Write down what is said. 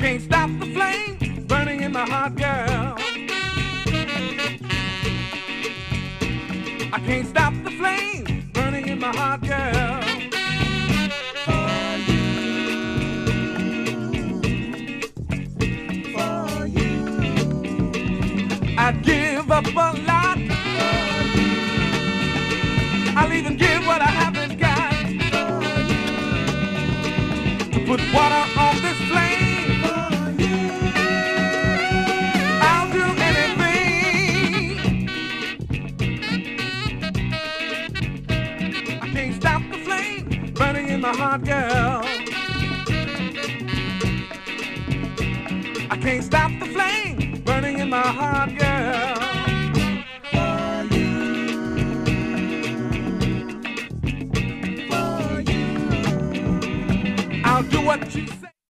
can't stop the flame burning in my heart, girl. I can't stop the flame burning in my heart, girl. For you. I'd give up a lot. I'll even give what I haven't got to put water on this flame. I'll do anything. I can't stop the flame burning in my heart, girl. I can't stop the flame burning in my heart, girl.